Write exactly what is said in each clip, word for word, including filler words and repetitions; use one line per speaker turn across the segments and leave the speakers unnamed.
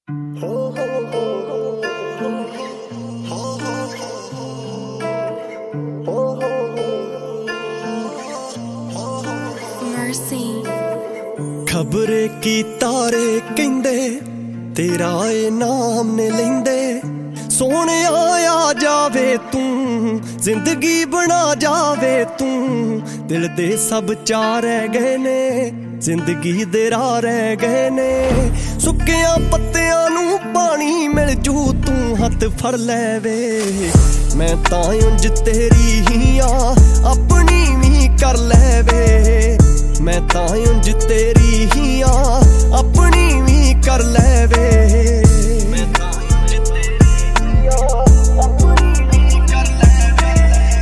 खबरे की तारे कहंदे तेरा ए नाम ने लेंदे सोने आ जावे तू जिंदगी बना जावे तू दिल दे सब चार रह गए ने जिंदगी दे राह रह गए ने सुक्कियां पत्तियां नू पानी मिल जू तू हथ फड़ ले वे मैं तां उंज तेरी ही आ अपनी भी कर ले वे मैं तां उंज तेरी ही आ अपनी भी कर ले वे मैं तां उंज तेरी ही आ अपनी भी कर ले वे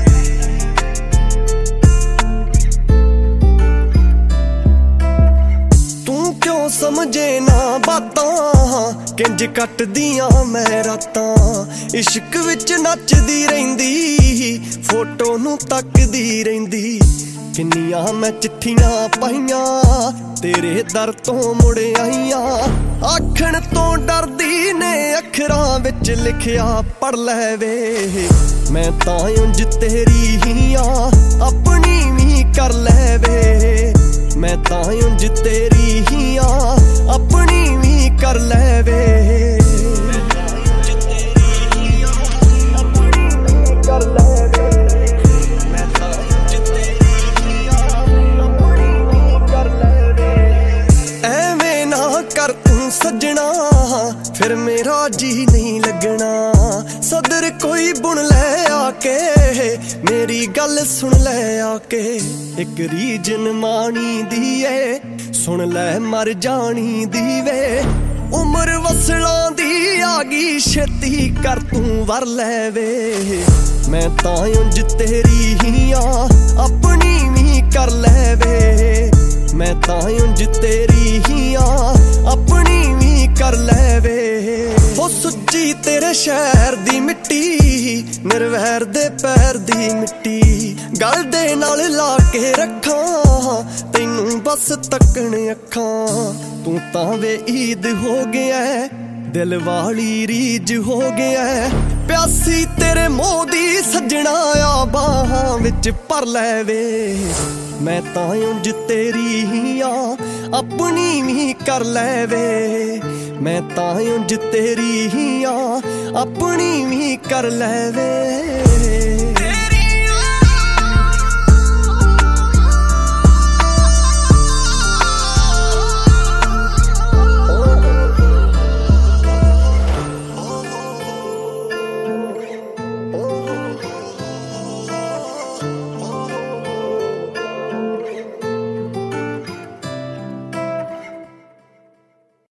तू क्यों समझे ना बातां किंज कट दियां मैं रातां इश्क विच नचदी रहिंदी फोटो नू तकदी रहिंदी किन्नियां मैं चिट्ठियां पाइयां तेरे दर तो मुड़ आईयां आखण तो डरदी ने अखरां विच लिखिया पढ़ ले वे मैं तां उंज तेरी ही आ अपनी भी कर ले वे मैं तां उंज तेरी ही आ अपनी भी कर ले वे मैं तां उंज तेरी ही आ अपनी भी कर ले वे मैं तां उंज तेरी ही आ अपनी भी कर ले वे ऐवें ना कर तू सजना फिर मेरा जी नहीं लगना सदर कोई बुन ले आके मेरी गल सुन ले आके एक रीजन मानी दी है सुन ले मर जानी दी वे उम्र वसला दी आगी छेती कर तू वर ले वे मैं तां उंज तेरी ही आ अपनी भी कर ले वे मैं तां उंज तेरी ही आ अपनी भी कर ले वे हो सुच्ची तेरे शहर दी मिट्टी निर्वैर दे पैर दी मिट्टी गल दे नाल ला के रखां तैनू बस तकण अखां तू तां वे ईद हो गया दिल वाली रीज हो गया प्यासी तेरे मोदी सजना आ बाहां विच भर ले वे मैं तां उंज तेरी ही आ अपनी भी कर ले वे मैं तां उंज तेरी ही आ अपनी भी कर ले वे।